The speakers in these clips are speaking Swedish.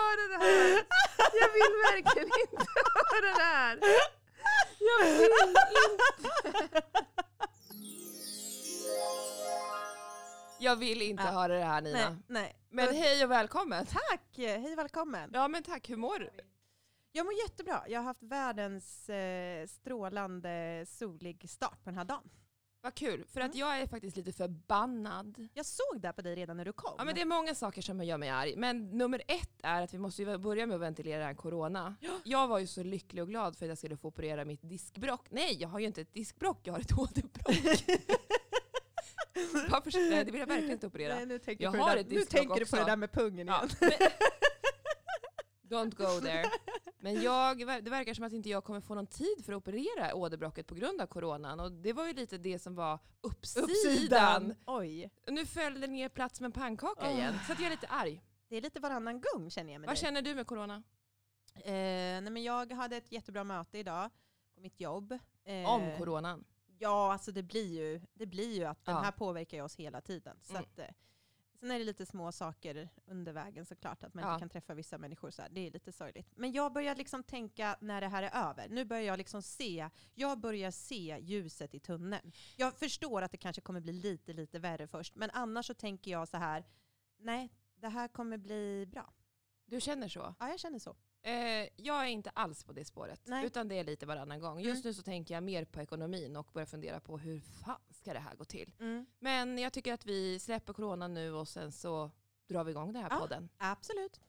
höra det här. Jag vill verkligen inte höra det här. Jag vill inte. Jag vill inte höra det här, Nina. Nej. Men hej och välkommen. Tack, hej och välkommen. Ja, men tack. Hur mår du? Jag mår jättebra. Jag har haft världens strålande solig start på den här dagen. Vad kul, för att jag är faktiskt lite förbannad. Jag såg det på dig redan när du kom. Ja, men det är många saker som gör mig arg. Men nummer 1 är att vi måste ju börja med att ventilera den här corona. Ja. Jag var ju så lycklig och glad för att jag skulle få operera mitt diskbråck. Nej, jag har ju inte ett diskbråck, jag har ett åderbråck. Varför? Nej, det vill jag verkligen inte operera. Nej, nu tänker, jag du, har på ett nu tänker du på det där med pungen igen. Ja, don't go there. Men det verkar som att inte jag kommer få någon tid för att operera åderbråcket på grund av coronan. Och det var ju lite det som var uppsidan. Oj. Och nu föll det ner plats med en pannkaka igen. Så att jag är lite arg. Det är lite varannan gång känner jag med Vad dig. känner du med corona? Nej, men jag hade ett jättebra möte idag på mitt jobb. Om coronan? Ja, alltså det blir ju att den här påverkar oss hela tiden. Så att, sen är det lite små saker under vägen såklart. Att man inte kan träffa vissa människor så här. Det är lite sorgligt. Men jag börjar liksom tänka när det här är över. Nu börjar jag liksom se ljuset i tunneln. Jag förstår att det kanske kommer bli lite värre först. Men annars så tänker jag så här. Nej, det här kommer bli bra. Du känner så? Ja, jag känner så. Jag är inte alls på det spåret. Nej. Utan det är lite varannan gång. Just nu så tänker jag mer på ekonomin och börjar fundera på hur fan ska det här gå till. Men jag tycker att vi släpper corona nu och sen så drar vi igång den här podden. Absolut.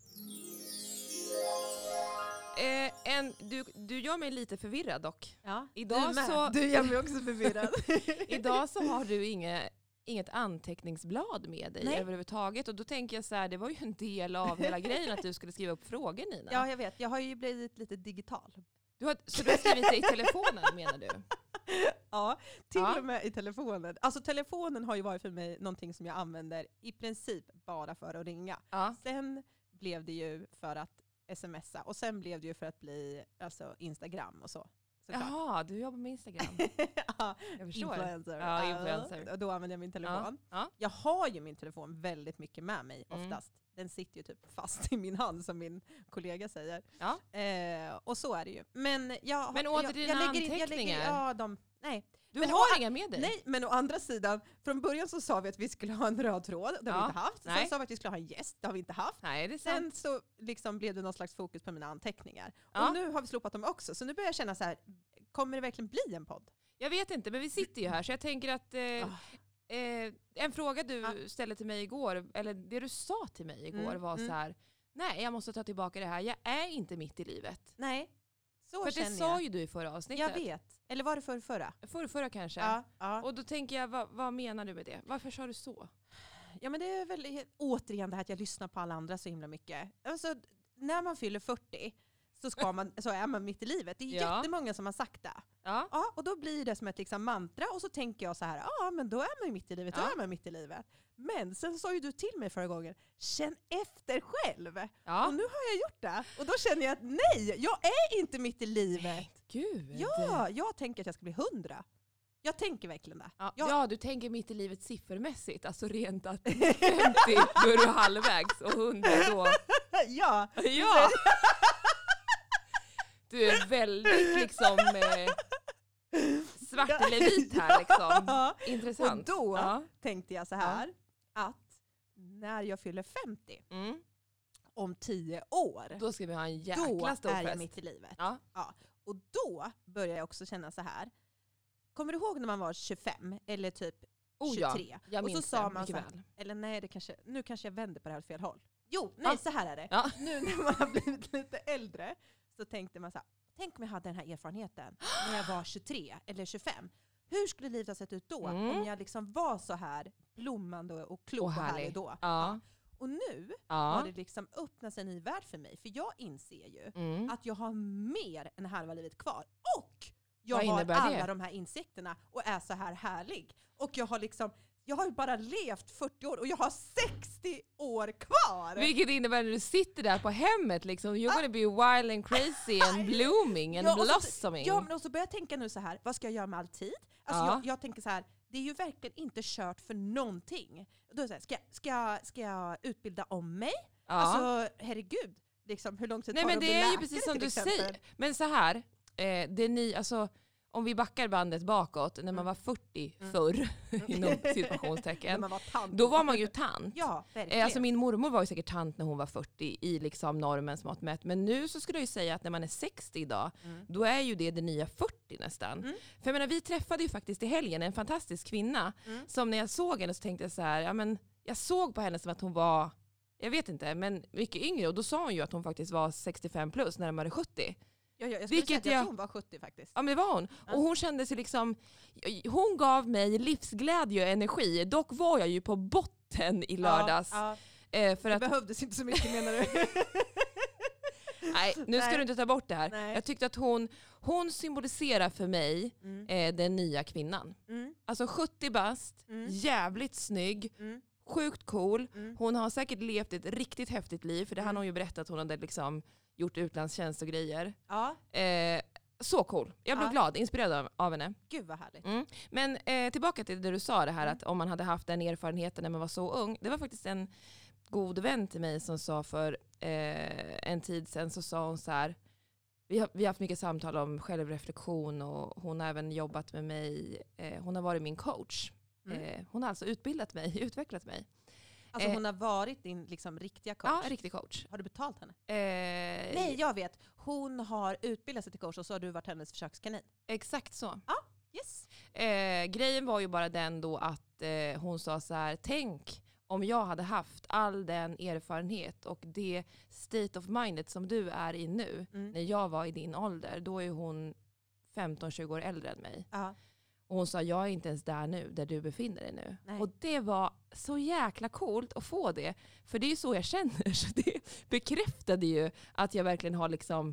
Du gör mig lite förvirrad dock. Ja, idag du gör mig också förvirrad. Idag så har du inget anteckningsblad med dig överhuvudtaget. Och då tänker jag så här, det var ju en del av hela grejen att du skulle skriva upp frågor, Nina. Ja, jag vet. Jag har ju blivit lite digital. Så du har skrivit det i telefonen, menar du? Ja, till och med i telefonen. Alltså telefonen har ju varit för mig någonting som jag använder i princip bara för att ringa. Ja. Sen blev det ju för att smsa och sen blev det ju för att bli Instagram och så. Jaha, du jobbar med Instagram. Ja, jag förstår. Influencer. Ja, influencer. Och då använder jag min telefon. Ja. Jag har ju min telefon väldigt mycket med mig oftast. Den sitter ju typ fast i min hand som min kollega säger. Ja. Och så är det ju. Men åter till dina anteckningar. Du har inga med dig? Nej, men å andra sidan, från början så sa vi att vi skulle ha en röd tråd. Det har vi inte haft. Sen sa vi att vi skulle ha en gäst. Det har vi inte haft. Nej, det är sant. Sen så liksom blev det någon slags fokus på mina anteckningar. Och nu har vi slopat dem också. Så nu börjar jag känna så här, kommer det verkligen bli en podd? Jag vet inte, men vi sitter ju här. Så jag tänker att en fråga du ställde till mig igår, eller det du sa till mig igår var så här: nej, jag måste ta tillbaka det här. Jag är inte mitt i livet. Nej. Så för det sa ju du i förra avsnittet. Jag vet. Eller var det förra? Förra kanske. Ja. Och då tänker jag, vad menar du med det? Varför sa du så? Ja, men det är väl återigen det här att jag lyssnar på alla andra så himla mycket. Alltså, när man fyller 40 så är man mitt i livet. Det är jättemånga som har sagt det. Ja, och då blir det som ett liksom mantra. Och så tänker jag så här, men då är man mitt i livet. Då är man mitt i livet. Men sen sa ju du till mig förra gången, känn efter själv. Ja. Och nu har jag gjort det. Och då känner jag att nej, jag är inte mitt i livet. Nej, gud. Ja, jag tänker att jag ska bli 100. Jag tänker verkligen det. Ja, du tänker mitt i livet siffermässigt. Alltså rent att 50 då är du halvvägs och 100 då. Ja. Du är väldigt liksom svart eller vit här liksom. Intressant. Och då tänkte jag så här att när jag fyller 50 om 10 år, då ska vi ha en jäkla stor fest. Då är jag mitt i livet. Ja. Och då börjar jag också känna så här. Kommer du ihåg när man var 25 eller typ 23? Jag minns och så sa man så här, eller nej, nu kanske jag vänder på det här åt fel håll. Jo, nej, så här är det. Ja. Nu när man har blivit lite äldre så tänkte man så här, tänk om jag hade den här erfarenheten när jag var 23 eller 25. Hur skulle livet ha sett ut då om jag liksom var så här blommande och klok och härlig då? Ja. Och nu har det liksom öppnat sig en ny värld för mig. För jag inser ju att jag har mer än halva livet kvar. Och jag har alla de här insikterna och är så här härlig. Och jag har ju bara levt 40 år och jag har 60 år kvar. Vilket innebär när du sitter där på hemmet liksom, you're gonna be wild and crazy and blooming and blossoming. Ja, men så börjar jag tänka nu så här, vad ska jag göra med all tid? Alltså jag tänker så här, det är ju verkligen inte kört för någonting. Då är det så här, ska jag utbilda om mig? Alltså herregud. Liksom, hur lång tid Nej, tar men det det att är bli ju precis som läkare, du till exempel? säger. Men så här, alltså om vi backar bandet bakåt, när man var 40 förr, inom När situationstecken, man var tant. då var man ju tant. Ja, verkligen. Alltså min mormor var ju säkert tant när hon var 40 i liksom normens mått mätt. Men nu så skulle jag ju säga att när man är 60 idag, då är ju det nya 40 nästan. För jag menar, vi träffade ju faktiskt i helgen en fantastisk kvinna som när jag såg henne så tänkte jag så här, ja men jag såg på henne som att hon var, jag vet inte, men mycket yngre. Och då sa hon ju att hon faktiskt var 65 plus, närmare 70. Jag skulle säga att jag tror hon var 70 faktiskt. Ja, men det var hon. Och hon kände sig liksom, hon gav mig livsglädje och energi. Dock var jag ju på botten i lördags. Ja. För Det att, behövdes inte så mycket, menar du? nej, nu ska du inte ta bort det här. Nej. Jag tyckte att hon symboliserar för mig den nya kvinnan. Alltså 70 bast, jävligt snygg, sjukt cool. Hon har säkert levt ett riktigt häftigt liv, för det har hon ju berättat. Hon hade liksom gjort utlandstjänst och grejer. Ja. Så cool. Jag blev glad, inspirerad av henne. Gud vad härligt. Men tillbaka till det du sa, det här att om man hade haft den erfarenheten när man var så ung. Det var faktiskt en god vän till mig som sa för en tid sedan, så sa hon så här, vi har haft mycket samtal om självreflektion och hon har även jobbat med mig. Hon har varit min coach. Hon har alltså utbildat mig, utvecklat mig. Alltså hon har varit din liksom riktiga coach? Ja, riktig coach. Har du betalt henne? Nej, jag vet. Hon har utbildat sig till coach och så har du varit hennes försökskanin. Exakt så. Ja, yes. Grejen var ju bara den då att hon sa så här, tänk om jag hade haft all den erfarenhet och det state of mindet som du är i nu, när jag var i din ålder, då är hon 15-20 år äldre än mig. Ja. Och hon sa, jag är inte ens där nu, där du befinner dig nu. Nej. Och det var så jäkla coolt att få det. För det är ju så jag känner. Så det bekräftade ju att jag verkligen har liksom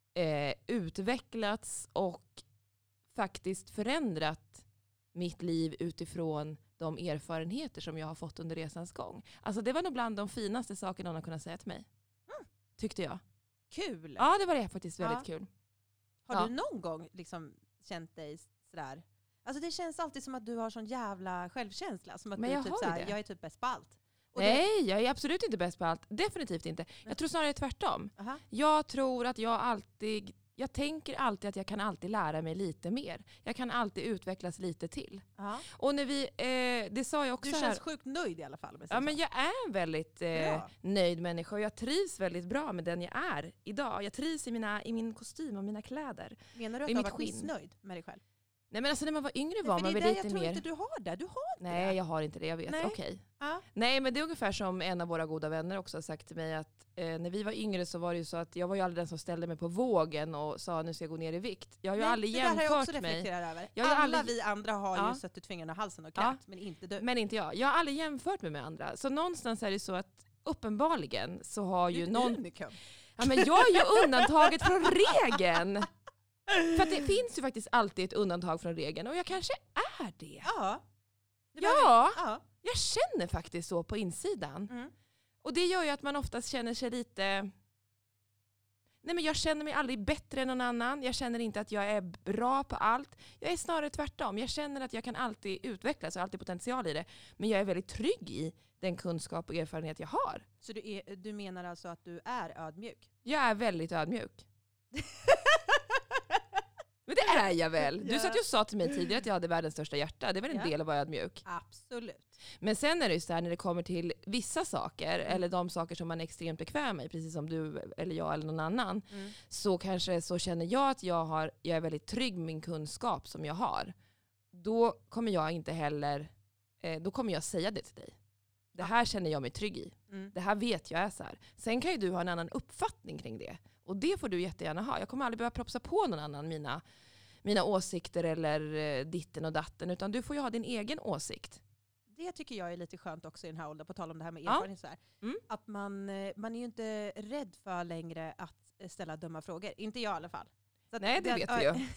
utvecklats och faktiskt förändrat mitt liv utifrån de erfarenheter som jag har fått under resans gång. Alltså det var nog bland de finaste saker någon har kunnat säga till mig. Tyckte jag. Kul! Ja, det var det faktiskt väldigt kul. Har du någon gång liksom känt dig sådär? Alltså det känns alltid som att du har sån jävla självkänsla. Som att Men du jag typ har såhär, det. jag är typ bäst på allt. Och Nej, jag är absolut inte bäst på allt. Definitivt inte. Jag tror snarare tvärtom. Aha. Jag tror att jag tänker alltid att jag kan alltid lära mig lite mer. Jag kan alltid utvecklas lite till. Aha. Och när vi, det sa jag också Du här. känns sjukt nöjd i alla fall. Med Ja, men jag är en väldigt Bra. nöjd människa och jag trivs väldigt bra med den jag är idag. Jag trivs i min kostym och mina kläder. Menar du att i du har mitt varit skinn. missnöjd med dig själv? Nej, men alltså när man var yngre Nej, var för man det är väl det lite jag tror mer. inte du har det. Du har inte Nej, det. jag har inte det, jag vet. Nej. Okej. Ja. Nej, men det är ungefär som en av våra goda vänner också har sagt till mig att när vi var yngre så var det ju så att jag var ju aldrig den som ställde mig på vågen och sa nu ska jag gå ner i vikt. Jag har ju aldrig det där har jag också jämfört mig. reflekterat över. Jag har Alla aldrig- vi andra har Ja. ju suttit fingrarna i halsen och klätt, men inte du. Men inte jag. Jag har aldrig jämfört mig med andra. Så någonstans är det så att uppenbarligen så har Du är ju ett någon... unikum. Ja, men jag är ju undantaget från regeln. För att det finns ju faktiskt alltid ett undantag från regeln och jag kanske är det. Ja. Du Ja, ja. jag känner faktiskt så på insidan. Mm. Och det gör ju att man oftast känner sig lite... Nej, men jag känner mig aldrig bättre än någon annan. Jag känner inte att jag är bra på allt. Jag är snarare tvärtom. Jag känner att jag kan alltid utvecklas och alltid potential i det. Men jag är väldigt trygg i den kunskap och erfarenhet jag har. Så du menar alltså att du är ödmjuk? Jag är väldigt ödmjuk. Men det är jag väl. Du Ja. sa att du sa till mig tidigare att jag hade världens största hjärta. Det är väl en Ja. del av att vara ödmjuk. Absolut. Men sen är det ju så här när det kommer till vissa saker, eller de saker som man är extremt bekväm med, precis som du eller jag eller någon annan, så kanske så känner jag att jag är väldigt trygg med min kunskap som jag har. Då kommer jag inte heller, då kommer jag säga det till dig. Det här känner jag mig trygg i. Mm. Det här vet jag är så här. Sen kan ju du ha en annan uppfattning kring det. Och det får du jättegärna ha. Jag kommer aldrig behöva propsa på någon annan mina åsikter eller ditten och datten. Utan du får ju ha din egen åsikt. Det tycker jag är lite skönt också i den här åldern, på tal om det här med Ja. erfarenhet. Så här. Mm. Att man är ju inte rädd för längre att ställa dumma frågor. Inte jag i alla fall. Så att Nej, det vet vi ju.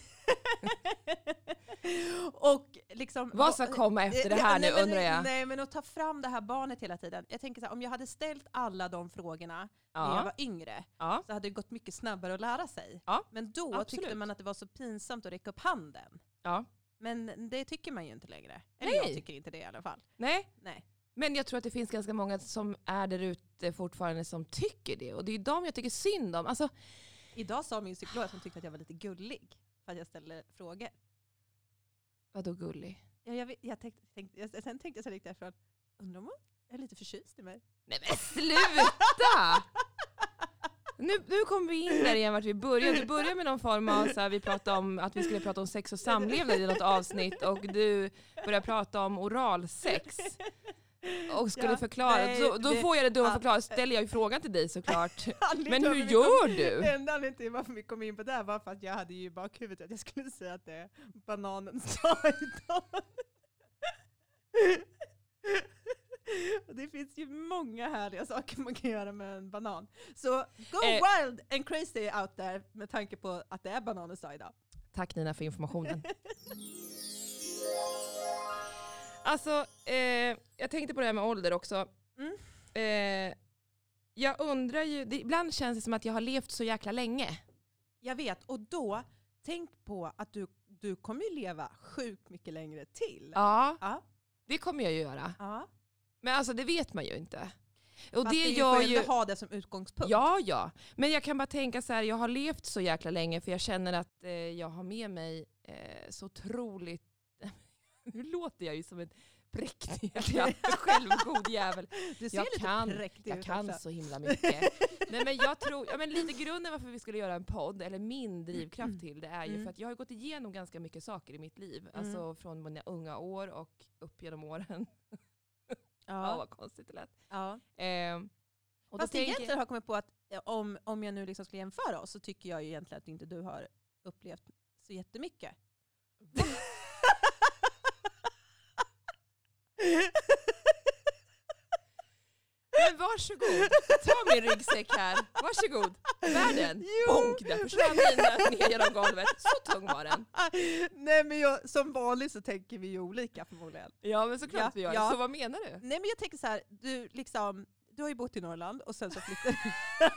Och liksom, Vad ska komma efter det här nu, undrar jag? Nej, men att ta fram det här barnet hela tiden. Jag tänker så här, om jag hade ställt alla de frågorna när jag var yngre, Ja. så hade det gått mycket snabbare att lära sig. Ja, Men då absolut. tyckte man att det var så pinsamt att räcka upp handen. Ja. Men det tycker man ju inte längre. Eller Nej. jag tycker inte det i alla fall. Nej, Nej. Men jag tror att det finns ganska många som är där ute fortfarande som tycker det. Och det är dem jag tycker synd om. Alltså, idag sa min psykolog att hon tyckte att jag var lite gullig för att jag ställde frågor. vadå gullig? Ja, sen tänkte jag så lite därifrån, undrar om hon är lite förtjust i mig. Nej men sluta! Nu kommer vi in där igen vart vi började. Du började med någon form av, så här, vi pratade om att vi skulle prata om sex och samlevnad i något avsnitt och du började prata om oralsex. Och skulle förklara, nej, då får jag det dumma förklara, ställer jag ju frågan till dig såklart. Men hur varför gör du? Det enda anledningen till varför vi kom in på det här var för att jag hade ju i bakhuvudet att jag skulle säga att det är bananens dag idag. Och det finns ju många härliga saker man kan göra med en banan. Så go wild and crazy out there med tanke på att det är bananens dag idag. Tack Nina för informationen. Alltså, jag tänkte på det här med ålder också. Jag undrar ju, ibland känns det som att jag har levt så jäkla länge. Jag vet, och då, tänk på att du kommer ju leva sjukt mycket längre till. Ja. Det kommer jag ju göra. Ja. Men alltså det vet man ju inte. Och fast det gör ju ha det som utgångspunkt. Ja. Men jag kan bara tänka så här, jag har levt så jäkla länge för jag känner att jag har med mig så otroligt. Nu låter jag ju som en präktig självgod jävel. Du ser jag lite präktig jag ut kan också. så himla mycket. Nej, men jag tror, men lite grunden varför vi skulle göra en podd, eller min drivkraft till det är ju för att jag har gått igenom ganska mycket saker i mitt liv. Alltså från mina unga år och upp genom åren. Ja, vad konstigt det lät. Ja. Och fast då egentligen har jag kommit på att om jag nu liksom skulle jämföra oss så tycker jag ju egentligen att inte du har upplevt så jättemycket. Men varsågod, ta min ryggsäck här. Varsågod, världen. Bonk, där försvann den ner genom golvet. Så tung var den. Nej men som vanligt så tänker vi ju olika förmodligen. Ja men såklart vi gör. Så vad menar du? Nej men jag tänker så här, du har ju bott i Norrland och sen så flyttade du.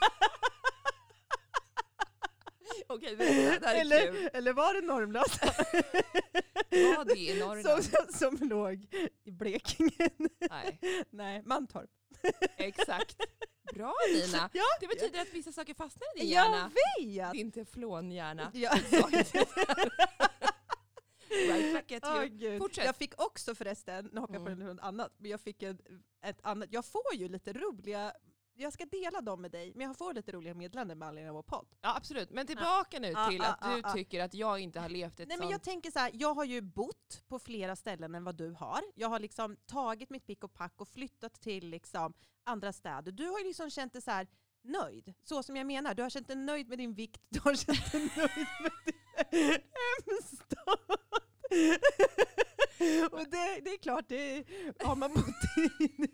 Okej, det här är kul. Eller var det Normlösa? Ja, det är Norrland. Som låg i Blekinge. Nej, Mantorp. Exakt. Bra Nina. Ja, det betyder att vissa saker fastnar i din hjärna. Jag vet! Din teflonhjärna. Ja. Fortsätt. Jag fick också förresten, nu hoppar jag på något annat, men jag fick ett annat. Jag får ju lite roliga, jag ska dela dem med dig, men jag får lite roliga meddelanden med anledning av vår podd. Ja absolut, men tillbaka nu till att du tycker att jag inte har levt ett sånt. Men jag tänker så här, jag har ju bott på flera ställen än vad du har. Jag har liksom tagit mitt pick och pack och flyttat till liksom andra städer. Du har ju liksom känt dig så här nöjd, så som jag menar. Du har känt dig nöjd med din vikt, du har känt dig nöjd med din hemstad. Och det är klart, det har man bott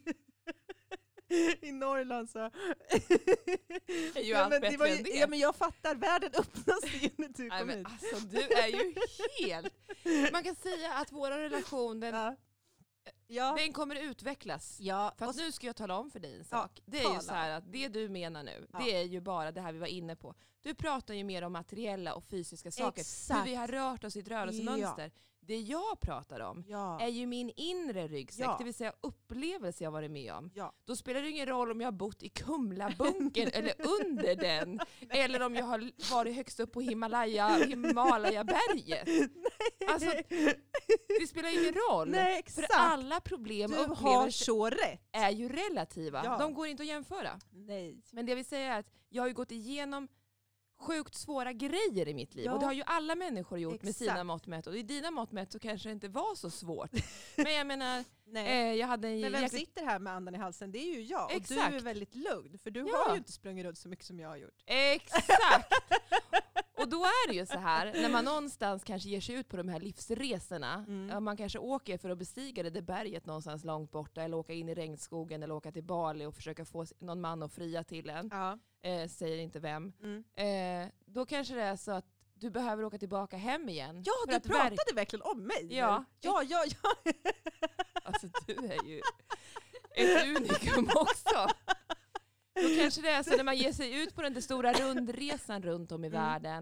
i Norrland så. är ju allt bättre än det. Ja, men jag fattar, världen öppnas ju när du kommer hit. Alltså du är ju helt. Man kan säga att vår relation den kommer utvecklas. Ja, för att nu ska jag tala om för dig en sak. Det är ju så här att det du menar nu, det är ju bara det här vi var inne på. Du pratar ju mer om materiella och fysiska saker. Exakt. Hur vi har rört oss i ett rörelsemönster. Ja. Det jag pratar om är ju min inre ryggsäck, det vill säga upplevelse jag varit med om. Ja. Då spelar det ingen roll om jag har bott i Kumlabunkern eller under den. Eller om jag har varit högst upp på Himalaya-berget. Alltså, det spelar ingen roll. Nej, exakt. För alla problem och upplevelser är ju relativa. Ja. De går inte att jämföra. Nej. Men det jag vill säga är att jag har ju gått igenom sjukt svåra grejer i mitt liv. Ja. Och det har ju alla människor gjort med sina mått mätt. Och i dina mått mätt så kanske det inte var så svårt. Men jag menar, jag hade en men vem sitter här med andan i halsen? Det är ju jag. Exakt. Och du är väldigt lugn. För du har ju inte sprungit runt så mycket som jag har gjort. Exakt! Och då är det ju så här, när man någonstans kanske ger sig ut på de här livsresorna, man kanske åker för att bestiga det berget någonstans långt borta, eller åka in i regnskogen, eller åka till Bali och försöka få någon man att fria till en. Ja. Säger inte vem. Då kanske det är så att du behöver åka tillbaka hem igen. Ja, du pratade verkligen om mig. Ja. Alltså du är ju ett unikum också. Då kanske det är så när man ger sig ut på den där stora rundresan runt om i världen,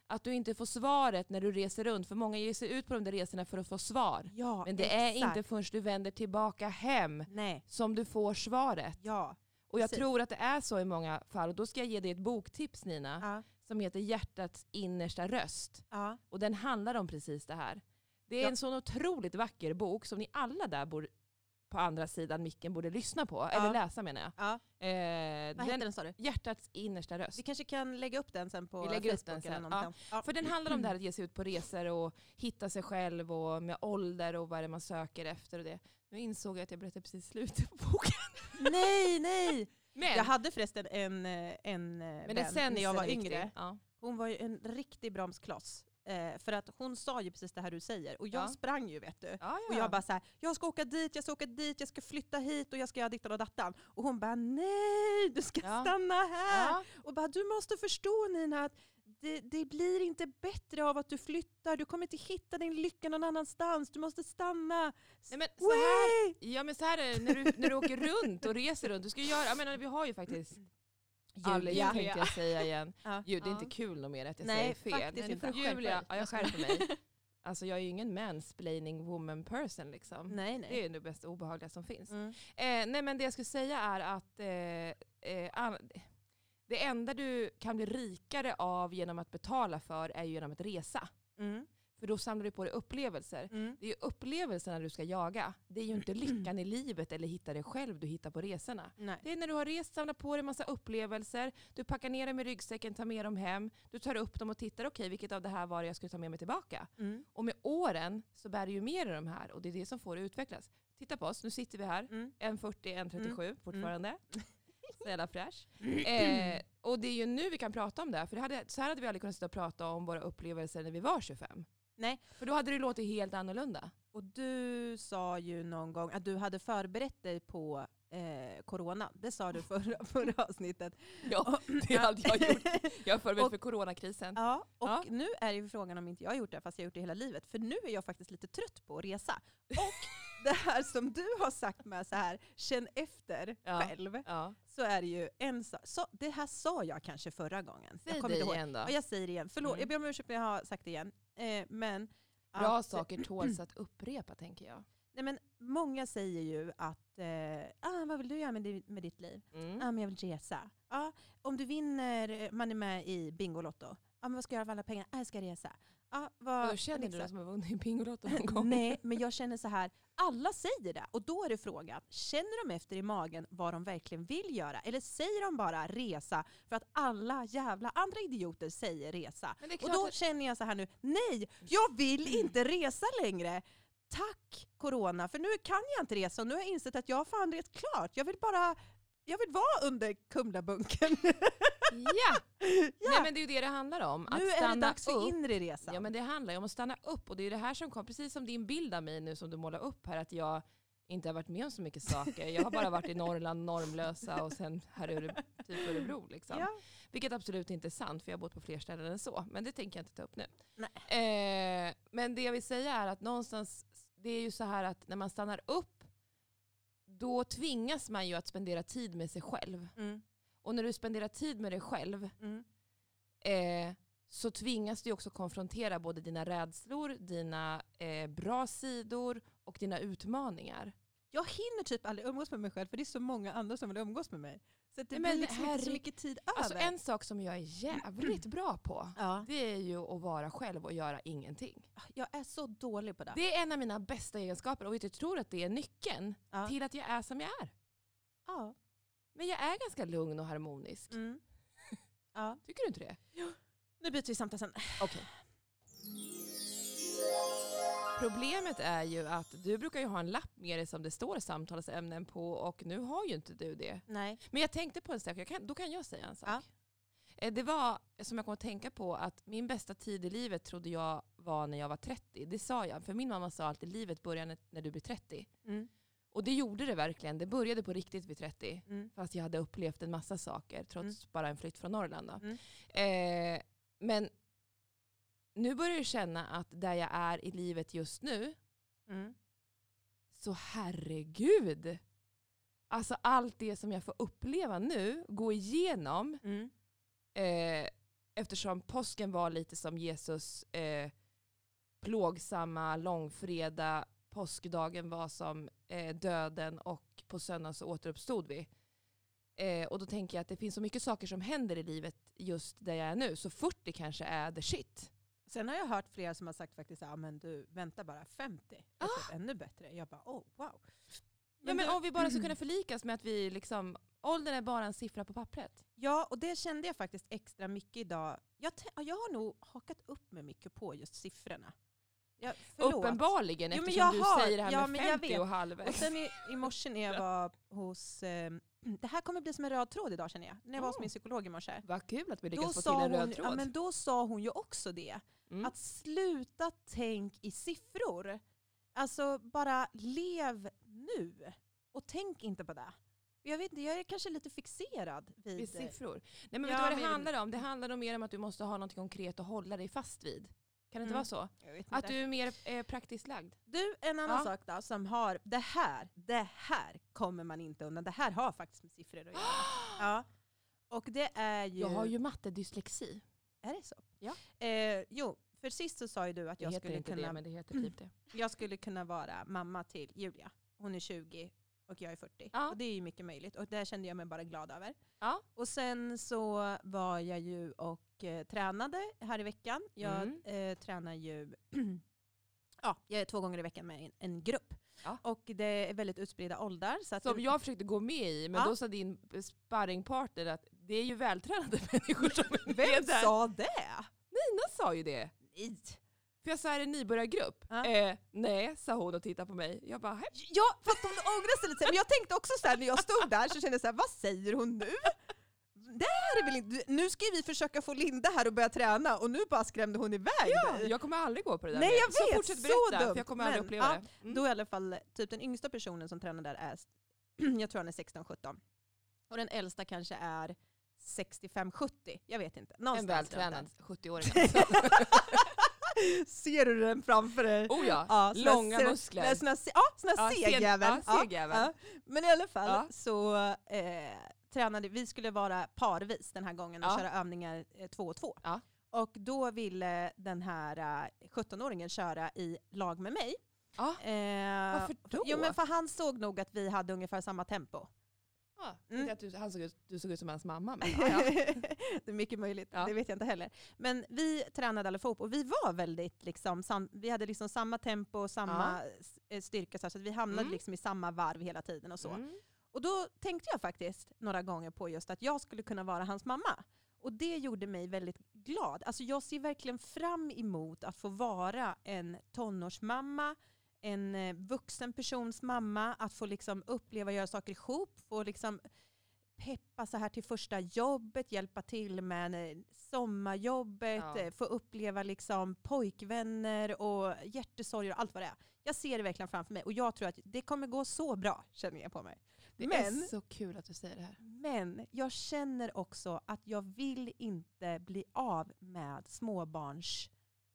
Att du inte får svaret när du reser runt. För många ger sig ut på de där resorna för att få svar. Ja, men det är inte förrän du vänder tillbaka hem som du får svaret. Ja, och jag tror att det är så i många fall. Och då ska jag ge dig ett boktips, Nina. Som heter Hjärtats innersta röst. Och den handlar om precis det här. Det är en sån otroligt vacker bok som ni alla där på andra sidan micken borde lyssna på. Eller läsa, menar jag. Vad heter den, sa du? Hjärtats innersta röst. Vi kanske kan lägga upp den sen på Facebook. Den sen. Eller någonting. För den handlar om det här att ge sig ut på resor och hitta sig själv och med ålder och vad det är man söker efter och det. Nu insåg jag att jag berättade precis slutet på boken. Nej! Men jag hade förresten en vän när jag var yngre. Hon var ju en riktig bromskloss. För att hon sa ju precis det här du säger. Och jag sprang ju, vet du. Och jag bara så här, jag ska åka dit, jag ska flytta hit och jag ska göra dittan och dattan. Och hon bara, nej, du ska stanna här. Och bara, du måste förstå, Nina, att det blir inte bättre av att du flyttar. Du kommer inte hitta din lycka någon annanstans. Du måste stanna. Nej, men så här, men så här är det när du åker runt och reser runt. Du ska göra, jag menar, vi har ju faktiskt Julia, tänkte jag säga igen. Det är inte kul nog mer att jag säger fel. Faktiskt, Julia, jag skärper mig. Alltså jag är ju ingen mansplaining woman person liksom. Nej. Det är det bäst obehagliga som finns. Nej, men det jag skulle säga är att det enda du kan bli rikare av genom att betala för är ju genom att resa. För då samlar du på dig upplevelser. Det är ju upplevelserna du ska jaga. Det är ju inte lyckan i livet eller hitta dig själv du hittar på resorna. Nej. Det är när du har rest, samlar på dig en massa upplevelser. Du packar ner dem i ryggsäcken, tar med dem hem. Du tar upp dem och tittar, okej, vilket av det här var det jag skulle ta med mig tillbaka. Och med åren så bär du ju mer i de här. Och det är det som får det utvecklas. Titta på oss, nu sitter vi här. 1,40, 1,37 fortfarande. Så jävla fräsch. Och det är ju nu vi kan prata om det. För så här hade vi aldrig kunnat sitta och prata om våra upplevelser när vi var 25. Nej. För då hade det låtit helt annorlunda. Och du sa ju någon gång att du hade förberett dig på corona. Det sa du förra avsnittet. Ja, det hade jag gjort. Jag har förberett för coronakrisen. Ja, och nu är ju frågan om inte jag har gjort det, fast jag har gjort det hela livet. För nu är jag faktiskt lite trött på att resa. Och det här som du har sagt med så här, känn efter själv. Så är det ju det här sa jag kanske förra gången. Säg det igen då. Och jag säger det igen. Förlåt, jag ber om ursäkt om jag har sagt det igen. Men bra saker tåls att upprepa, tänker jag. Nej, men många säger ju att vad vill du göra med ditt liv? Men jag vill resa. Om du vinner, man är med i Bingolotto. Men vad ska jag göra med alla pengar? Jag ska resa. Då känner du det som har vunnit i Bingolotto någon gång? Nej, men jag känner så här. Alla säger det. Och då är det frågan, känner de efter i magen vad de verkligen vill göra? Eller säger de bara resa för att alla jävla andra idioter säger resa? Och då känner jag så här nu, nej, jag vill inte resa längre. Tack corona, för nu kan jag inte resa och nu har jag insett att jag har fan rest klart. Jag vill vara under Kumlabunken. Ja. Nej, men det är ju det handlar om. Nu är det dags för inre resa. Ja, men det handlar ju om att stanna upp. Och det är det här som kom, precis som din bild av mig nu som du målar upp här, att jag inte har varit med om så mycket saker. Jag har bara varit i Norrland, Normlösa och sen här typ Örebro liksom. Ja. Vilket absolut inte är sant, för jag har bott på fler ställen än så. Men det tänker jag inte ta upp nu. Men det jag vill säga är att någonstans, det är ju så här att när man stannar upp, då tvingas man ju att spendera tid med sig själv. Och när du spenderar tid med dig själv så tvingas du också konfrontera både dina rädslor, dina bra sidor och dina utmaningar. Jag hinner typ aldrig umgås med mig själv, för det är så många andra som vill umgås med mig. Så det blir liksom inte så mycket tid över. Alltså en sak som jag är jävligt bra på, det är ju att vara själv och göra ingenting. Jag är så dålig på det. Det är en av mina bästa egenskaper och jag tror att det är nyckeln till att jag är som jag är. Ja. Men jag är ganska lugn och harmonisk. Tycker du inte det? Ja. Nu byter vi samtal sen. Okej. Problemet är ju att du brukar ju ha en lapp med dig som det står samtalsämnen på, och nu har ju inte du det. Nej. Men jag tänkte på en sak, då kan jag säga en sak. Det var, som jag kom att tänka på, att min bästa tid i livet trodde jag var när jag var 30. Det sa jag, för min mamma sa alltid livet börjar när du blir 30. Och det gjorde det verkligen. Det började på riktigt vid 30. Fast jag hade upplevt en massa saker, trots bara en flytt från Norrland. Då. Men nu börjar jag känna att där jag är i livet just nu, så herregud. Alltså allt det som jag får uppleva nu, gå igenom, eftersom påsken var lite som Jesus plågsamma långfredag, påskdagen var som döden och på söndagen så återuppstod vi. Och då tänker jag att det finns så mycket saker som händer i livet just där jag är nu. Så 40 kanske är the shit. Sen har jag hört flera som har sagt faktiskt, men du väntar bara 50. Alltså ännu bättre. Jag bara, wow. Men om vi bara ska kunna förlikas med att vi liksom, åldern är bara en siffra på pappret. Ja, och det kände jag faktiskt extra mycket idag. Jag har nog hakat upp mig mycket på just siffrorna. Uppenbarligen, eftersom du säger det här med 50 och halvvägs. Och sen i morse när jag var hos... det här kommer bli som en röd tråd idag, känner jag. När jag var hos min psykolog i morse. Vad kul att vi lyckas få till en röd tråd. Ja, men då sa hon ju också det. Att sluta tänk i siffror. Alltså bara lev nu. Och tänk inte på det. Jag vet inte, jag är kanske lite fixerad vid siffror. Nej, men vet du vad det handlar om? Det handlar nog mer om att du måste ha något konkret att hålla dig fast vid. Kan det inte vara så? Att du är mer praktiskt lagd. Du, en annan sak då som har det här kommer man inte undan. Det här har faktiskt med siffror att göra. Ja. Och det är ju... Jag har ju mattedyslexi. Är det så? Ja. Jo, för sist så sa ju du att jag skulle kunna... Det, men det heter typ det. Jag skulle kunna vara mamma till Julia. Hon är 20 och jag är 40. Ja. Och det är ju mycket möjligt. Och det kände jag mig bara glad över. Ja. Och sen så var jag ju och tränade här i veckan. Jag tränar ju... jag är 2 gånger i veckan med en grupp. Ja. Och det är väldigt utspridda åldrar. Så att som jag försökte gå med i, men då sa din sparringpartner att det är ju vältränade människor som är med. Vem sa det? Nina sa ju det. Nej. För jag sa, är det en nybörjargrupp? Nej, sa hon och tittade på mig. Jag bara, hej. Ja, fast hon ångrar sig lite. Men jag tänkte också så här, när jag stod där så kände jag så här, vad säger hon nu? Det här är väl inte... Nu ska vi försöka få Linda här och börja träna och nu bara skrämde hon iväg. Ja, jag kommer aldrig gå på det där. Nej, jag vet. Så fortsätt berätta, dumt. för jag kommer aldrig uppleva det. Då i alla fall, typ den yngsta personen som tränar där är, jag tror han är 16-17. Och den äldsta kanske är 65-70. Jag vet inte. Någonstans en vältränad 70-åring. Ser du den framför dig? Oh ja, långa muskler. Såna segjävel. Ja. Men i alla fall så tränade, vi skulle vara parvis den här gången och köra övningar 2 och 2. Ja. Och då ville den här 17-åringen köra i lag med mig. Ja. Varför då? Jo, men för han såg nog att vi hade ungefär samma tempo. Du såg ut som hans mamma. Men, det är mycket möjligt, det vet jag inte heller. Men vi tränade alla ihop och vi var väldigt liksom, vi hade liksom samma tempo och samma styrka så att vi hamnade liksom i samma varv hela tiden och så. Och då tänkte jag faktiskt några gånger på just att jag skulle kunna vara hans mamma. Och det gjorde mig väldigt glad. Alltså jag ser verkligen fram emot att få vara en tonårsmamma, en vuxen persons mamma, att få liksom uppleva, göra saker ihop, få liksom peppa så här till första jobbet, hjälpa till med sommarjobbet, få uppleva liksom pojkvänner och hjärtesorger och allt vad det är. Jag ser det verkligen framför mig och jag tror att det kommer gå så bra, känner jag på mig. Det är så kul att du säger det här. Men jag känner också att jag vill inte bli av med småbarns...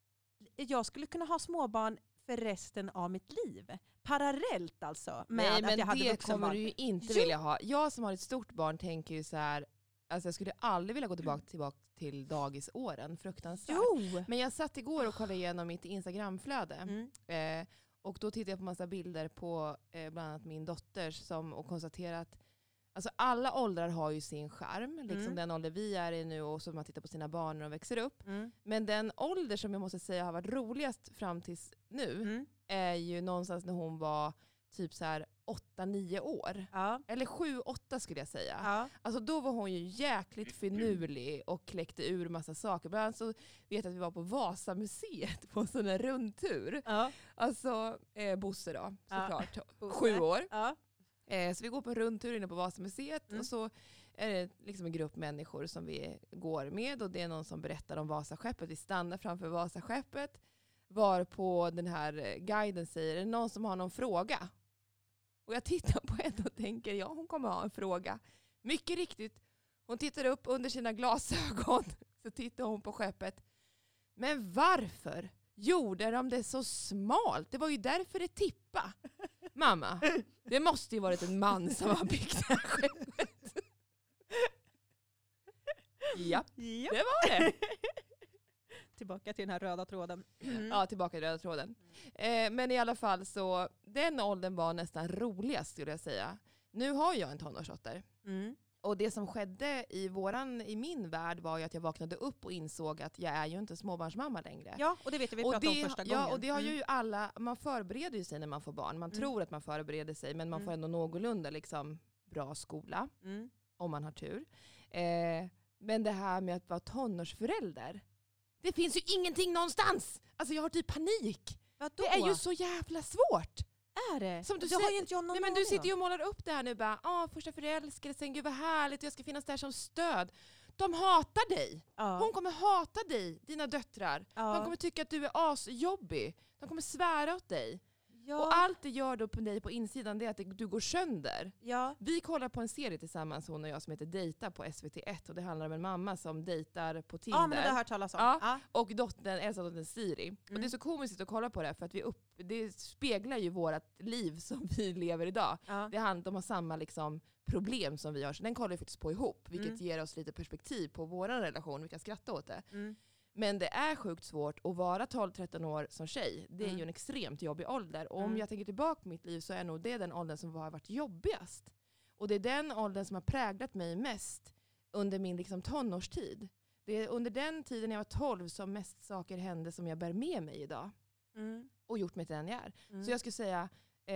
Jag skulle kunna ha småbarn för resten av mitt liv. Parallellt alltså. Nej, men att jag hade det kommer du ju inte vilja ha. Jag som har ett stort barn tänker ju så här, alltså jag skulle aldrig vilja gå tillbaka till dagisåren. Fruktansvärt. Jo. Men jag satt igår och kollade igenom mitt Instagramflöde. Och då tittade jag på massa bilder på bland annat min dotters och konstaterade att alltså alla åldrar har ju sin charm. Liksom den ålder vi är i nu och som man tittar på sina barn när de växer upp. Men den ålder som jag måste säga har varit roligast fram tills nu är ju någonstans när hon var typ så här 8-9 år. Ja. Eller 7-8 skulle jag säga. Ja. Alltså då var hon ju jäkligt finurlig och kläckte ur massa saker. Bland annat så vet jag att vi var på Vasamuseet på en sån här rundtur. Ja. Alltså Bosse då, såklart. 7 år. Ja. Så vi går på en rundtur inne på Vasamuseet och så är det liksom en grupp människor som vi går med och det är någon som berättar om Vasaskeppet. Vi stannar framför Vasaskeppet var på den här guiden säger, är det någon som har någon fråga? Och jag tittar på henne och tänker, ja hon kommer ha en fråga. Mycket riktigt, hon tittar upp under sina glasögon så tittar hon på skeppet. Men varför gjorde de det så smalt? Det var ju därför det tippade. Mamma, det måste ju varit en man som har byggt det här skeppet. Ja, Ja. det var det. Tillbaka till den här röda tråden. Ja, tillbaka till röda tråden. Men i alla fall så, den åldern var nästan roligast skulle jag säga. Nu har jag en tonårsdotter. Och det som skedde i min värld var ju att jag vaknade upp och insåg att jag är ju inte småbarnsmamma längre. Ja, och det vet vi pratade om första gången. Ja, och det har ju alla, man förbereder ju sig när man får barn. Man tror att man förbereder sig, men man får ändå någorlunda liksom bra skola. Om man har tur. Men det här med att vara tonårsförälder, det finns ju ingenting någonstans. Alltså jag har typ panik. Vadå? Det är ju så jävla svårt. Är det? Som du har ju inte jag någon men du sitter ju och målar upp det här nu bara, första förälskelsen, gud vad härligt, och jag ska finnas där som stöd. De hatar dig. Ja. Hon kommer hata dig, dina döttrar. Ja. De kommer tycka att du är asjobbig. De kommer svära åt dig. Ja. Och allt det gör då på dig på insidan, det är att du går sönder. Ja. Vi kollar på en serie tillsammans, hon och jag, som heter Dejta på SVT1. Och det handlar om en mamma som dejtar på Tinder. Ja, men det har jag hört talas om. Ja. Och äldsta dottern Siri. Och det är så komiskt att kolla på det, för att det speglar ju vårt liv som vi lever idag. Ja. De har samma liksom problem som vi har. Så den kollar vi faktiskt på ihop, vilket ger oss lite perspektiv på vår relation. Vi kan skratta åt det. Men det är sjukt svårt att vara 12-13 år som tjej. Det är ju en extremt jobbig ålder. Och om jag tänker tillbaka på mitt liv så är nog det den åldern som har varit jobbigast. Och det är den åldern som har präglat mig mest under min liksom tonårstid. Det är under den tiden jag var 12 som mest saker hände som jag bär med mig idag. Och gjort mig till den jag är. Så jag skulle säga,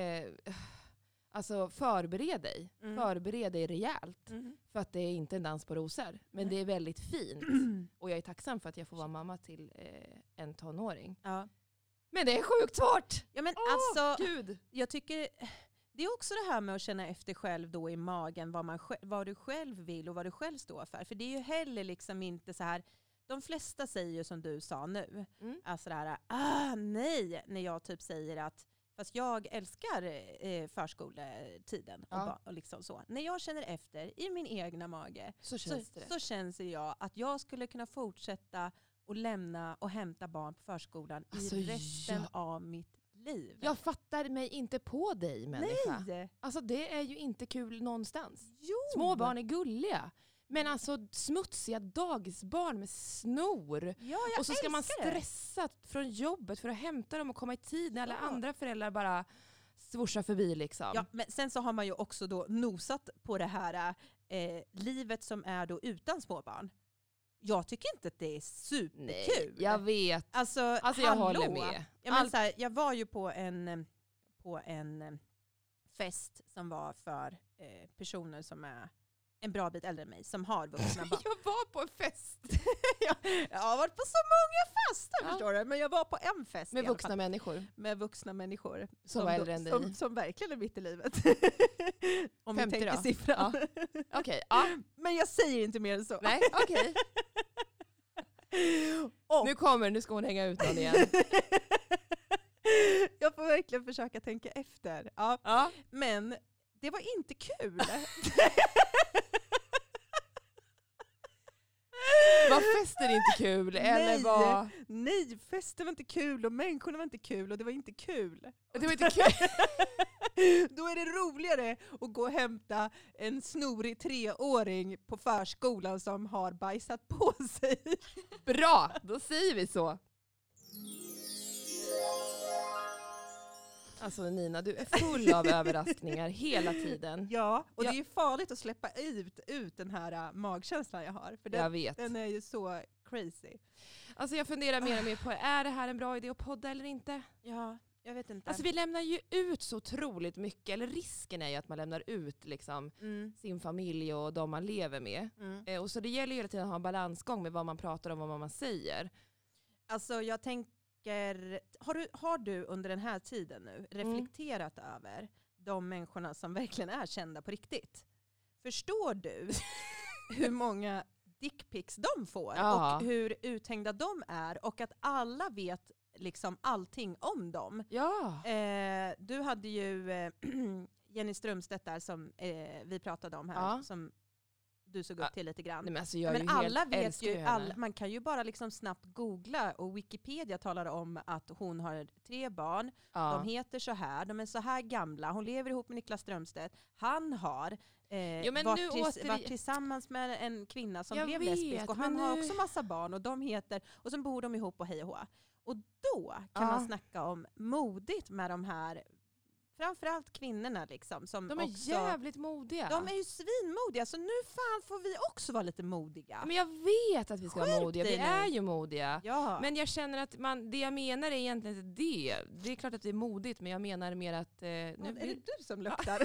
alltså förbered dig. Förbered dig rejält. För att det är inte en dans på rosor. Men det är väldigt fint. Och jag är tacksam för att jag får vara mamma till en tonåring. Ja. Men det är sjukt svårt! Ja, men alltså, Gud. jag tycker det är också det här med att känna efter själv då i magen vad du själv vill och vad du själv står för. För det är ju heller liksom inte så här. De flesta säger ju som du sa nu. Alltså det här, nej, när jag typ säger att fast jag älskar förskoletiden och liksom så. När jag känner efter i min egna mage så känns jag att jag skulle kunna fortsätta och lämna och hämta barn på förskolan i resten av mitt liv. Jag fattar mig inte på dig, människa. Nej! Alltså det är ju inte kul någonstans. Jo. Små barn är gulliga. Men alltså smutsiga dagisbarn med snor. Ja, och så ska man det. stressa från jobbet för att hämta dem och komma i tid när alla andra föräldrar bara svorsar förbi liksom. Ja, men sen så har man ju också då nosat på det här livet som är då utan småbarn. Jag tycker inte att det är superkul. Nej, jag vet. Alltså jag håller med. Jag var ju på en fest som var för personer som är en bra bit äldre än mig, som har vuxna barn. Jag var på en fest. Jag har varit på så många fester, förstår du. Men jag var på en fest. Med vuxna människor. Med vuxna människor. Som var äldre än dig. Som verkligen är mitt i livet. Om 50 vi tänker då? siffran. Ja. Okej, ja. Men jag säger inte mer än så. Nej, okej. Nu ska hon hänga ut någon igen. Jag får verkligen försöka tänka efter. Ja. Men det var inte kul. Var festen inte kul? Eller Nej, festen var inte kul och människorna var inte kul och det var inte kul. Det var inte kul. Då är det roligare att gå och hämta en snorig 3-åring på förskolan som har bajsat på sig. Bra, då säger vi så. Alltså Nina, du är full av överraskningar hela tiden. Ja, och det är ju farligt att släppa ut den här magkänslan jag har. För jag vet. Den är ju så crazy. Alltså jag funderar mer och mer på, är det här en bra idé att podda eller inte? Ja, jag vet inte. Alltså vi lämnar ju ut så otroligt mycket, eller risken är ju att man lämnar ut liksom sin familj och de man lever med. Och så det gäller ju att ha en balansgång med vad man pratar om och vad man säger. Alltså jag tänker, har du under den här tiden nu reflekterat över de människorna som verkligen är kända på riktigt? Förstår du hur många dickpics de får och hur uthängda de är och att alla vet liksom allting om dem? Ja. Du hade ju Jenny Strömstedt där som vi pratade om här som du såg upp till lite grann. Nej, men alltså men alla vet ju, man kan ju bara liksom snabbt googla och Wikipedia talar om att hon har 3 barn. De heter så här, de är så här gamla. Hon lever ihop med Niklas Strömstedt. Han har var tillsammans med en kvinna som blev lesbisk. Och han har också massa barn och de heter... Och så bor de ihop på hej och hå. Och då kan man snacka om modigt med de här... Framförallt kvinnorna liksom. Som de är också, jävligt modiga. De är ju svinmodiga. Så nu fan får vi också vara lite modiga. Men jag vet att vi ska vara modiga. Vi är ju modiga. Ja. Men jag känner att det jag menar är egentligen inte det. Det är klart att det är modigt. Men jag menar mer att... är det du som luktar?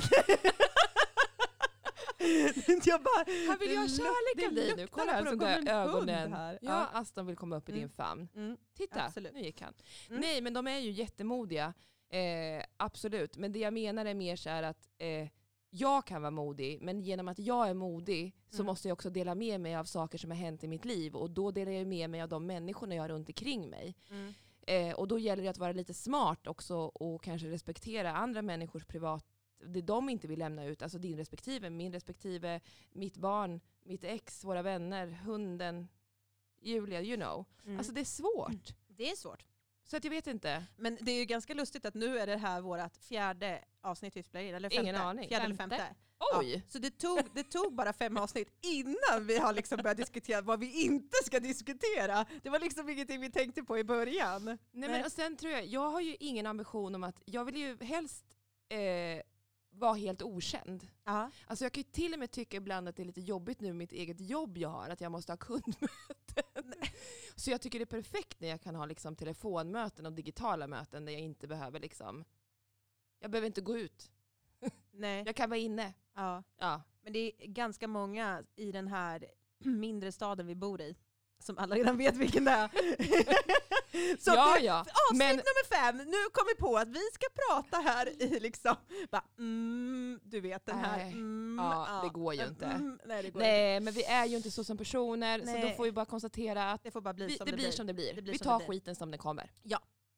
Han vill ju ha kärlek av dig nu. Kolla på de där ögonen. Ja, Aston vill komma upp i din famn. Titta, absolut. Nu gick han. Nej, men de är ju jättemodiga. Absolut. Men det jag menar är mer så här att jag kan vara modig. Men genom att jag är modig så måste jag också dela med mig av saker som har hänt i mitt liv. Och då delar jag med mig av de människorna jag har runt omkring mig. Och då gäller det att vara lite smart också och kanske respektera andra människors privat. Det de inte vill lämna ut, alltså din respektive, min respektive, mitt barn, mitt ex, våra vänner, hunden, Julia, you know. Alltså det är svårt. Det är svårt. Så att jag vet inte. Men det är ju ganska lustigt att nu är det här vårt 4:e avsnitt vi spelar in, eller 5:e? Ingen aning. 4:e eller 5:e? Oj! Ja, så det tog bara 5 avsnitt innan vi har liksom börjat diskutera vad vi inte ska diskutera. Det var liksom ingenting vi tänkte på i början. Nej. Men och sen tror jag har ju ingen ambition om att, jag vill ju helst vara helt okänd. Alltså jag kan ju till och med tycka ibland att det är lite jobbigt nu med mitt eget jobb jag har, att jag måste ha kundmöten. Så jag tycker det är perfekt när jag kan ha liksom telefonmöten och digitala möten där jag inte behöver liksom, jag behöver inte gå ut. Nej. Jag kan vara inne. Ja. Men det är ganska många i den här mindre staden vi bor i som alla redan vet vilken det är. Så avsnitt nummer 5. Nu kom vi på att vi ska prata här i liksom du vet den här. Det går ju inte. Nej, det går inte. Men vi är ju inte så som personer. Så då får vi bara konstatera att det får bara bli som det blir som det blir. Vi tar skiten som den kommer. Ja.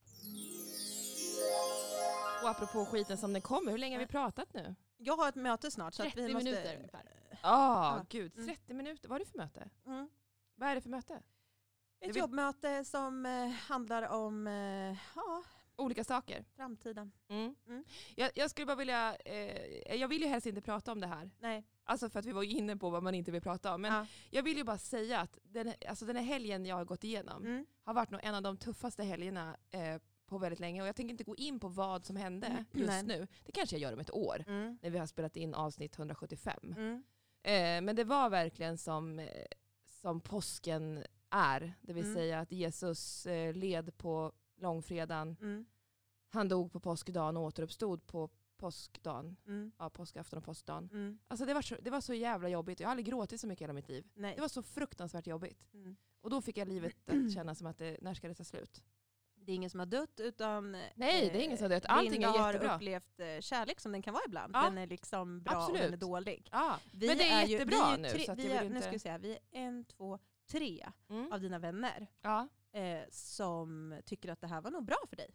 Och apropå skiten som den kommer, hur länge har vi pratat nu? Jag har ett möte snart. Så 30 att vi måste... minuter ungefär. Gud, 30 minuter. Vad är det för möte? Vad är det för möte? Ett jobbmöte som handlar om olika saker. Framtiden. Jag skulle bara vilja... jag vill ju helst inte prata om det här. Nej. Alltså för att vi var inne på vad man inte vill prata om. Men jag vill ju bara säga att den här helgen jag har gått igenom har varit nog en av de tuffaste helgerna på väldigt länge. Och jag tänker inte gå in på vad som hände just nu. Det kanske jag gör om ett år. När vi har spelat in avsnitt 175. Men det var verkligen som påsken är. Det vill säga att Jesus led på långfredagen. Han dog på påskdagen och återuppstod på påskdagen. Ja, påskafton och påskdagen. Alltså det var så jävla jobbigt. Jag har aldrig gråtit så mycket i hela mitt liv. Nej. Det var så fruktansvärt jobbigt. Och då fick jag livet att känna som att när ska det ta slut? Det är ingen som har dött utan... Nej, det är ingen som har dött. Allting är jättebra. har upplevt kärlek som den kan vara ibland. Ja. Den är liksom bra. Absolut. Och den är dålig. Ja. Men det är jättebra nu. Så att nu ska vi säga, vi är 1, 2, 3 av dina vänner som tycker att det här var nog bra för dig.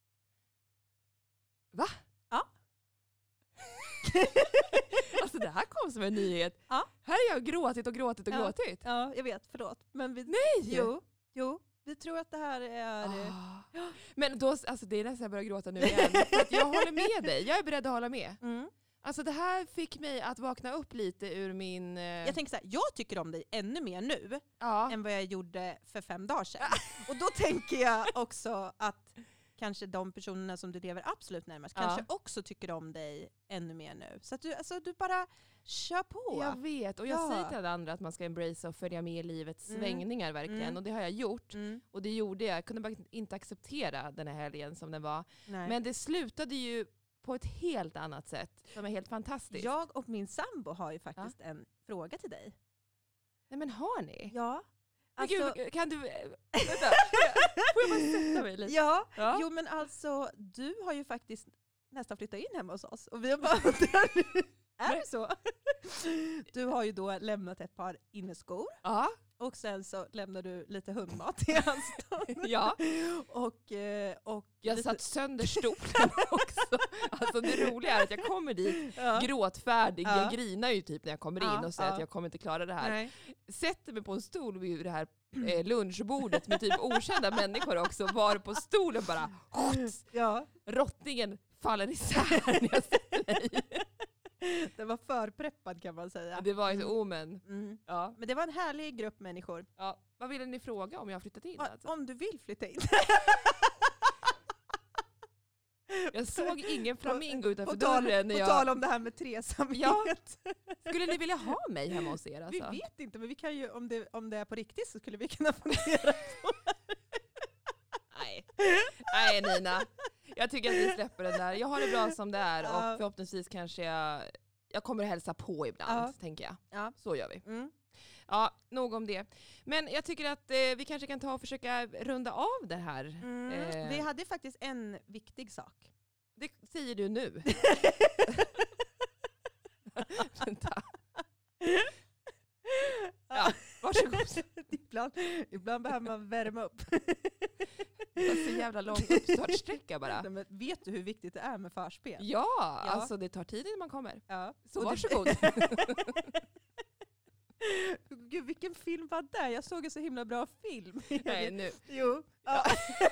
Va? Ja. Alltså det här kom som en nyhet. Ja. Här har jag gråtit. Ja, jag vet. Förlåt. Men nej! Jo. Vi tror att det här är... Men då, alltså det är nästan jag börjar gråta nu igen. För att jag håller med dig. Jag är beredd att hålla med. Alltså det här fick mig att vakna upp lite ur min... Jag tänker så här, jag tycker om dig ännu mer nu än vad jag gjorde för 5 dagar sedan. Och då tänker jag också att kanske de personerna som du lever absolut närmast kanske också tycker om dig ännu mer nu. Så att du bara kör på. Jag vet, och jag säger till alla andra att man ska embrace och följa med i livets svängningar verkligen. Och det har jag gjort. Och det gjorde jag. Jag kunde bara inte acceptera den här helgen som den var. Nej. Men det slutade ju på ett helt annat sätt som är helt fantastiskt. Jag och min sambo har ju faktiskt en fråga till dig. Nej men har ni? Ja. Alltså, gud, kan du... Vänta, får jag bara sätta mig lite? Ja. Jo men alltså du har ju faktiskt nästan flyttat in hemma hos oss. Och vi har bara... Är det så? Du har ju då lämnat ett par inneskor. Ja. Och sen så lämnar du lite hundmat i Aston. Ja. Och jag satt sönder stolen också. Alltså det roliga är att jag kommer dit gråtfärdig. Jag grinar ju typ när jag kommer in och säger att jag kommer inte klara det här. Nej. Sätter mig på en stol vid det här lunchbordet med typ okända människor också. Var på stolen bara rottingen faller isär när jag sätter mig. Det var förpreppad kan man säga. Det var ett omen. Mm. Ja. Men det var en härlig grupp människor. Ja. Vad ville ni fråga om jag har flyttat in? Alltså? Om du vill flytta in. Jag såg ingen flamingo utanför På tal dörren. om det här med tresamhet. Ja. Skulle ni vilja ha mig hemma hos er? Alltså? Vi vet inte, men vi kan ju, om det är på riktigt så skulle vi kunna fundera på det. Nej Nina, jag tycker att vi släpper den där. Jag har det bra som det är och förhoppningsvis kanske jag kommer att hälsa på ibland, tänker jag. Ja. Så gör vi. Mm. Ja, nog om det. Men jag tycker att vi kanske kan ta och försöka runda av det här. Vi hade faktiskt en viktig sak. Det säger du nu. Vänta. Ja, varsågod. Ibland behöver man värma upp. Det var så jävla lång uppstartsträcka bara. Men vet du hur viktigt det är med förspel? Ja, alltså det tar tid innan man kommer. Ja. Så varsågod. Gud, vilken film var det? Jag såg en så himla bra film. Nej, nu. Jo. Ja.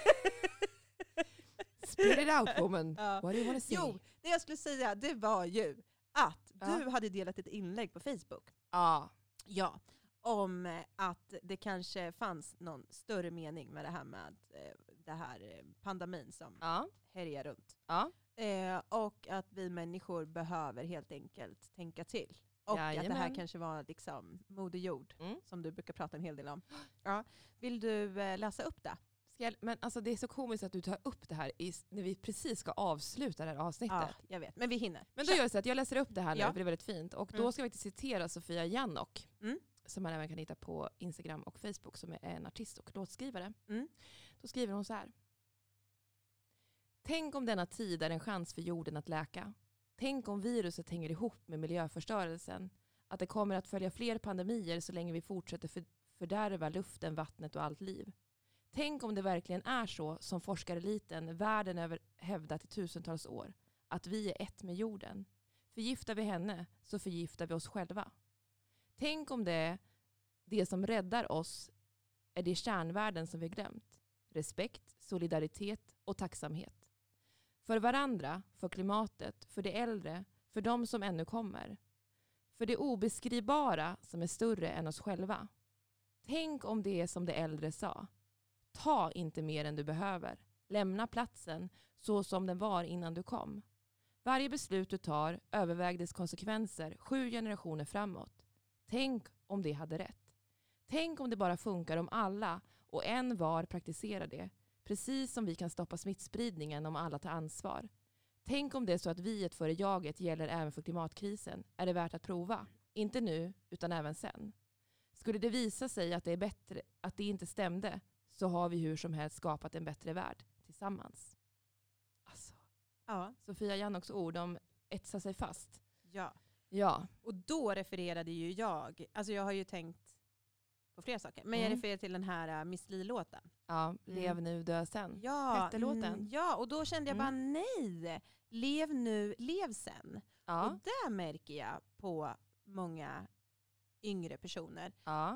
Spit it out, woman. What do you want to say? Jo, det jag skulle säga, det var ju att du hade delat ett inlägg på Facebook. Ja. Ja. Om att det kanske fanns någon större mening med det här pandemin som härjar runt. Ja. Och att vi människor behöver helt enkelt tänka till. Och att det här kanske var liksom modejord som du brukar prata en hel del om. Ja. Vill du läsa upp det? Men alltså det är så komiskt att du tar upp det här när vi precis ska avsluta det här avsnittet. Ja, jag vet. Men vi hinner. Men då gör jag så att jag läser upp det här nu, för det är väldigt fint. Och då ska vi citera Sofia Jannok. Som man även kan hitta på Instagram och Facebook, som är en artist och låtskrivare. Då skriver hon så här. Tänk om denna tid är en chans för jorden att läka. Tänk om viruset hänger ihop med miljöförstörelsen. Att det kommer att följa fler pandemier så länge vi fortsätter fördärva luften, vattnet och allt liv. Tänk om det verkligen är så som forskareliten världen över hävdat i tusentals år. Att vi är ett med jorden. Förgiftar vi henne så förgiftar vi oss själva. Tänk om det som räddar oss är de kärnvärden som vi glömt. Respekt, solidaritet och tacksamhet. För varandra, för klimatet, för de äldre, för de som ännu kommer. För det obeskrivbara som är större än oss själva. Tänk om det är som de äldre sa. Ta inte mer än du behöver. Lämna platsen så som den var innan du kom. Varje beslut du tar övervägdes konsekvenser 7 generationer framåt. Tänk om det hade rätt. Tänk om det bara funkar om alla och en var praktiserar det. Precis som vi kan stoppa smittspridningen om alla tar ansvar. Tänk om det är så att viet före jaget gäller även för klimatkrisen. Är det värt att prova? Inte nu, utan även sen. Skulle det visa sig att det är bättre, att det inte stämde, så har vi hur som helst skapat en bättre värld tillsammans. Alltså. Ja. Sofia Jannoks ord, de etsar sig fast. Ja. Och då refererade ju jag har ju tänkt på flera saker. Men jag refererar till den här Miss Li-låten. Ja, Lev nu, dö sen. Ja, låten. Ja, och då kände jag bara nej. Lev nu, lev sen. Ja. Och där märker jag på många yngre personer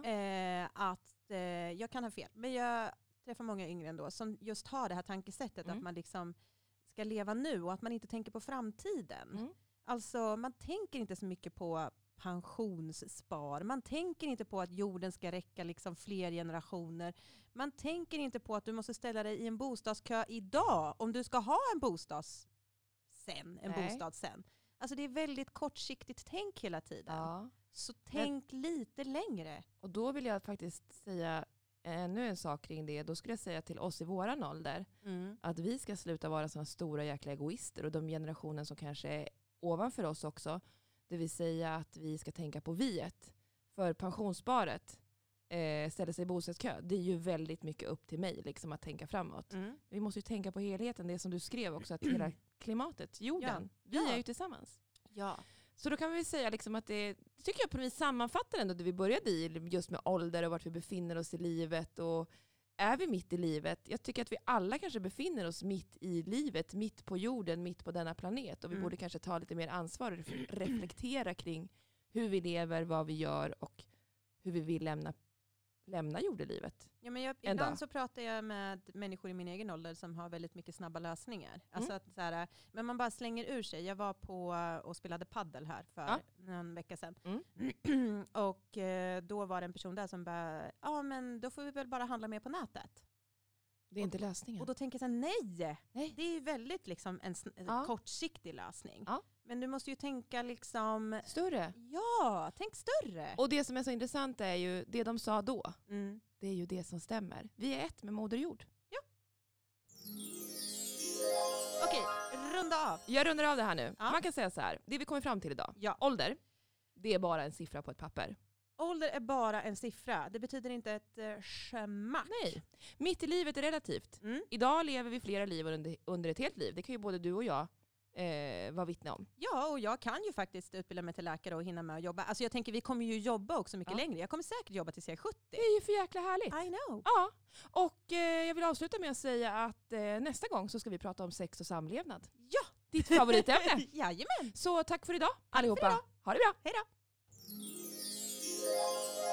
att jag kan ha fel. Men jag träffar många yngre ändå som just har det här tankesättet att man liksom ska leva nu och att man inte tänker på framtiden. Alltså man tänker inte så mycket på pensionsspar. Man tänker inte på att jorden ska räcka liksom fler generationer. Man tänker inte på att du måste ställa dig i en bostadskö idag om du ska ha en bostad sen. Alltså det är väldigt kortsiktigt tänk hela tiden. Ja. Så tänk lite längre. Och då vill jag faktiskt säga ännu en sak kring det. Då skulle jag säga till oss i våran ålder att vi ska sluta vara sådana stora jäkla egoister och de generationer som kanske är ovanför oss också. Det vill säga att vi ska tänka på viet. För pensionssparet ställer sig i bostadskö. Det är ju väldigt mycket upp till mig liksom, att tänka framåt. Vi måste ju tänka på helheten. Det som du skrev också, att hela klimatet, jorden, vi är ju tillsammans. Ja. Så då kan vi säga liksom att det tycker jag på något vis sammanfattar ändå det vi började i, just med ålder och vart vi befinner oss i livet. Och är vi mitt i livet? Jag tycker att vi alla kanske befinner oss mitt i livet, mitt på jorden, mitt på denna planet. Och vi borde kanske ta lite mer ansvar och reflektera kring hur vi lever, vad vi gör och hur vi vill lämna lämna jordelivet. Ja, men ibland så pratar jag med människor i min egen ålder som har väldigt mycket snabba lösningar. Alltså att, så här, men man bara slänger ur sig. Jag var på och spelade paddel här för en vecka sedan. Och då var det en person där som bara, men då får vi väl bara handla mer på nätet. Det är inte lösningen. Och då tänker jag så här, nej. Det är ju väldigt liksom en kortsiktig lösning. Ja. Men du måste ju tänka liksom... Större. Ja, tänk större. Och det som är så intressant är ju, det de sa då, det är ju det som stämmer. Vi är ett med Moder Jord. Ja. Okej, runda av. Jag rundar av det här nu. Ja. Man kan säga så här, det vi kommer fram till idag. Ja. Ålder, det är bara en siffra på ett papper. Ålder är bara en siffra. Det betyder inte ett schemack. Nej. Mitt i livet är relativt. Idag lever vi flera liv under ett helt liv. Det kan ju både du och jag vara vittne om. Ja, och jag kan ju faktiskt utbilda mig till läkare och hinna med att jobba. Alltså jag tänker, vi kommer ju jobba också mycket längre. Jag kommer säkert jobba tills jag är 70. Det är ju för jäkla härligt. I know. Ja, och jag vill avsluta med att säga att nästa gång så ska vi prata om sex och samlevnad. Ja! Ditt favoritämne. Jajamän. Så tack för idag allihopa. Ha det bra. Hej då.